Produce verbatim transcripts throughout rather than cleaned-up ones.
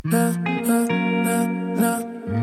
Na, na, na, na.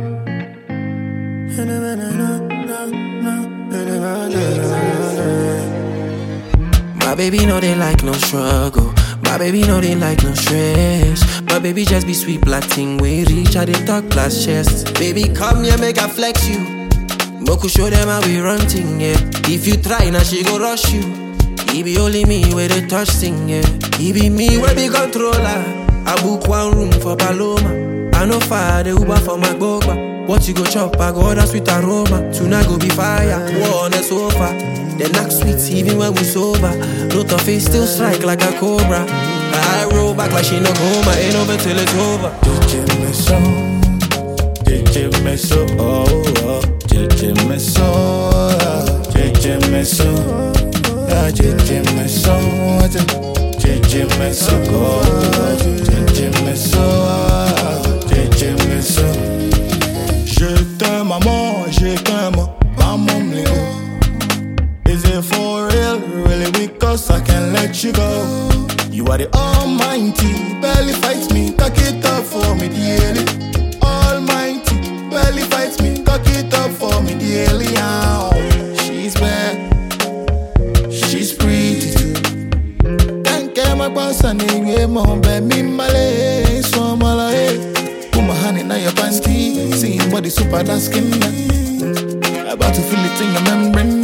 Na, na, na, na, na, na. Na, na, na, na, na. My baby know they like no struggle. My baby know they like no stress. My baby just be sweet black thing. We reach out they talk class chest. Baby come here make I flex you. Moku show them how we run thing, yeah. If you try now she go rush you. He be only me where they touch thing, yeah. He be me where be controller. I book one room for Paloma. I know fire the Uber for my boba. What you go chop, I go order sweet aroma. Tonight go be fire, war on the sofa. The knock sweet even when we sober. Lot of face still strike like a cobra. I roll back like she no coma. Ain't over till it's over. J J me so, J J me so, oh oh. J J me so, J J me so, ah J J me so, J J me so, oh J J me so, J J me so. Je t'aime maman, je t'aime, maman me Is it for real, really? Because I can't let you go. You are the almighty, barely fights me, cock it up for me daily. Almighty, barely fights me, cock it up for me daily. Oh, she's bad, she's pretty too. Can't get my boss and they mom, but me male, so mala. Put my hand in your panty, seeing body super dark skin. About to feel it in your membrane.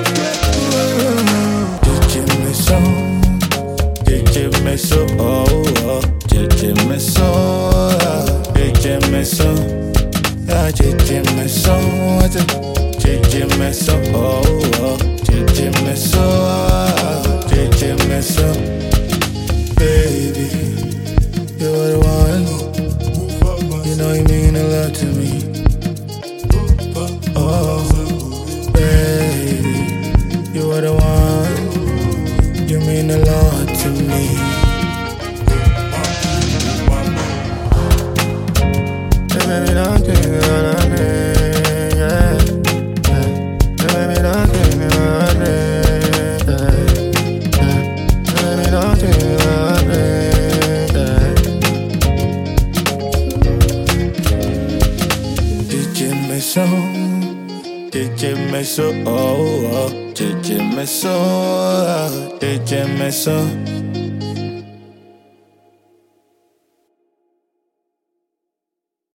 J J me so, J J me so, oh oh. J J me so, J J me so, ah J J me so, J J me so, oh oh. J J me so, J J me so. Baby, you're the one. You know you mean a lot to me. Oh, baby, you are the one. You mean a lot to me. Baby, don't give me all of me, yeah. Baby, don't give me all of me, yeah. Baby, don't give me all of me, yeah. J J me so, J J me so, oh oh. J J me so, J J me so.